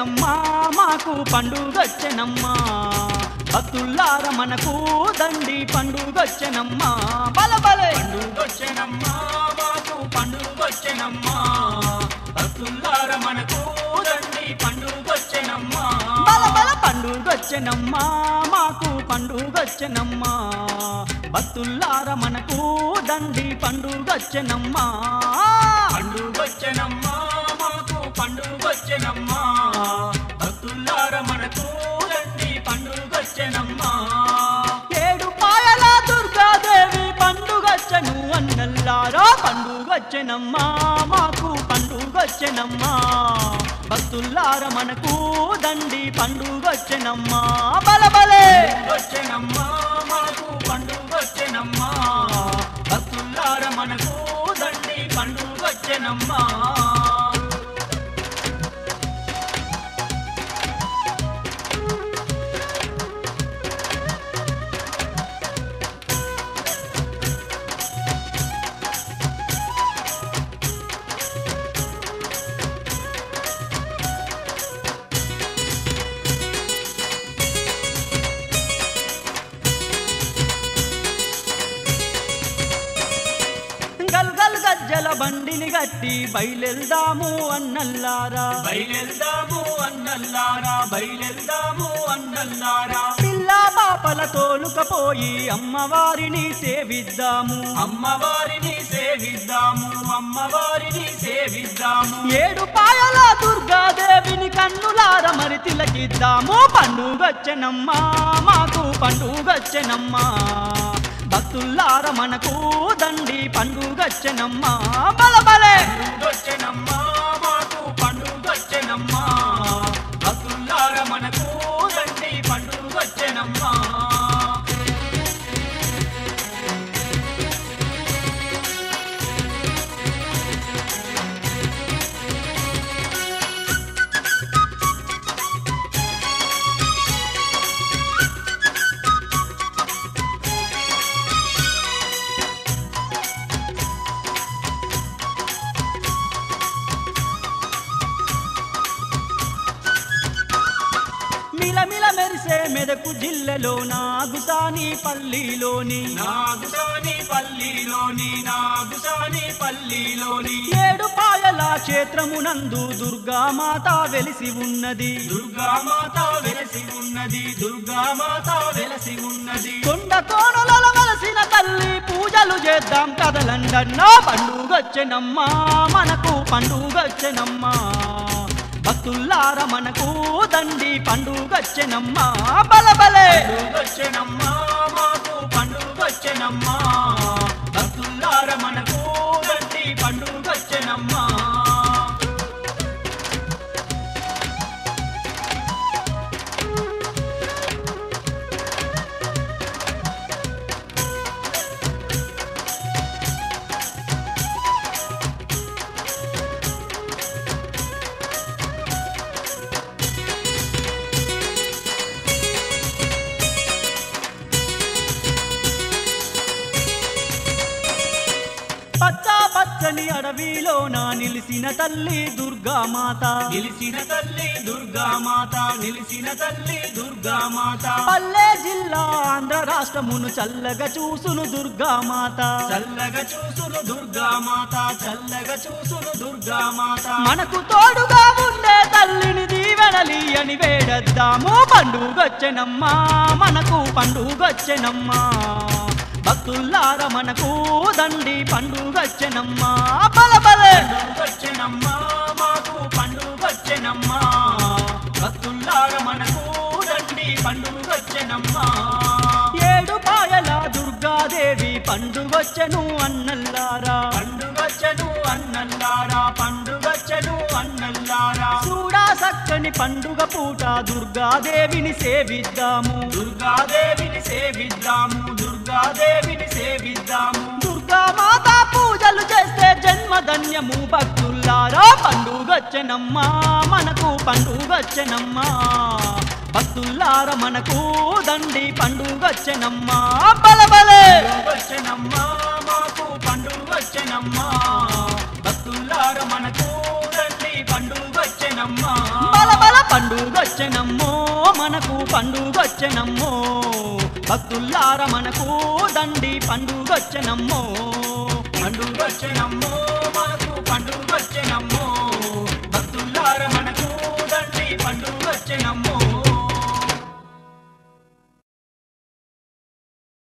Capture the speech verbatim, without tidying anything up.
వచ్చెనమ్మా మాకు పండుగొచ్చెనమ్మా భక్తులార మనకు దండి పండుగొచ్చెనమ్మా బలబలే పండుగొచ్చెనమ్మా మాకు పండుగొచ్చెనమ్మా భక్తులార మనకు దండి పండుగొచ్చెనమ్మా బలబల పండుగొచ్చెనమ్మా మాకు పండుగొచ్చెనమ్మా భక్తులార మనకు దండి పండుగొచ్చెనమ్మా పండుగొచ్చెనమ్మా మాకు పండుగొచ్చెనమ్మా భక్తులార మనకు దండి పండుగొచ్చెనమ్మా ఏడు పాయల దుర్గాదేవి పండుగొచ్చెను అన్నల్లారా పండుగొచ్చెనమ్మా మాకు పండుగొచ్చెనమ్మా భక్తులార మనకు దండి పండుగొచ్చెనమ్మా బలబలే వచ్చెనమ్మా మాకు పండుగొచ్చెనమ్మా భక్తులార మనకు దండి పండుగొచ్చెనమ్మా గల్ గల్ గజ్జల బండిని గట్టి బయలెల్దాము అన్నల్లారా బయలెల్దాము అన్నల్లారా బయలెల్దాము అన్నల్లారా పిల్ల పాపల తోలుకపోయి అమ్మవారిని సేవిద్దాము అమ్మవారిని సేవిద్దాము అమ్మవారిని సేవిద్దాము ఏడు పాయల దుర్గాదేవిని కన్నులార మరి తిలకిద్దాము పండుగొచ్చెనమ్మా మాకు పండుగొచ్చెనమ్మా భక్తులార మనకు దండి పండుగొచ్చెనమ్మా బలబలే పండుగొచ్చెనమ్మా మాకు పండుగొచ్చెనమ్మా భక్తులార మనకు దండి పండుగొచ్చెనమ్మా మిలమిల మెరిసే మెదకు జిల్లెలో నాగుసాని పల్లిలోని నాగుసాని పల్లిలోని నాగుసాని పల్లిలోని ఏడు పాయల క్షేత్రమునందు దుర్గామాత వెలిసి ఉన్నది దుర్గామాత వెలసి ఉన్నది దుర్గామాత వెలసి ఉన్నది కొండ కోణలలో వెలసిన తల్లి పూజలు చేద్దాం కదలండన్నా పండుగొచ్చెనమ్మా మనకు పండుగొచ్చెనమ్మా భక్తులార మనకు దండి పండుగొచ్చెనమ్మా బలబలే పండుగొచ్చెనమ్మా మాకు పండుగొచ్చెనమ్మా భక్తులార మనకు దండి పండుగొచ్చెనమ్మా పచ్చా పచ్చని అడవిలో నా నిలిసిన తల్లి దుర్గామాత నిలిసిన తల్లి దుర్గామాత నిలిసిన తల్లి దుర్గామాత పల్లె జిల్లా ఆంధ్ర రాష్ట్రమును చల్లగా చూసును దుర్గామాత చల్లగా చూసును దుర్గామాత చల్లగా చూసును దుర్గామాత మనకు తోడుగా ఉండే తల్లిని దీవెనలి అని వేడద్దాము పండుగొచ్చెనమ్మా మనకు పండుగొచ్చెనమ్మా భక్తులార మనకు దండి పండుగొచ్చెనమ్మా బలబలే పండుగొచ్చెనమ్మా మాకు పండుగొచ్చెనమ్మా భక్తులార మనకు దండి పండుగొచ్చెనమ్మా ఏడు పాయల దుర్గాదేవి పండుగొచ్చెను అన్నల్లారా పండుగొచ్చెను అన్నల్లారా పండుగొచ్చెను అన్నల్లారా చూడా చక్కని పండుగ పూట దుర్గాదేవిని సేవిద్దాము దుర్గాదేవిని సేవిద్దాము దుర్గాదేవిని సేవిద్దాము దుర్గామాత పూజలు చేస్తే జన్మధన్యము భక్తులారా పండుగొచ్చెనమ్మా మనకు పండుగొచ్చెనమ్మా భక్తులార మనకు దండి పండుగొచ్చెనమ్మా బలబలే వచ్చెనమ్మా మాకు పండుగొచ్చెనమ్మా భక్తులార మనకు దండి పండుగొచ్చెనమ్మా బలబల పండుగొచ్చెనమ్మో మనకు పండుగొచ్చెనమ్మో భక్తుల్లార మనకు దండి పండుగొచ్చెనమ్మో పండుగొచ్చెనమ్మో మనకు పండుగొచ్చెనమ్మో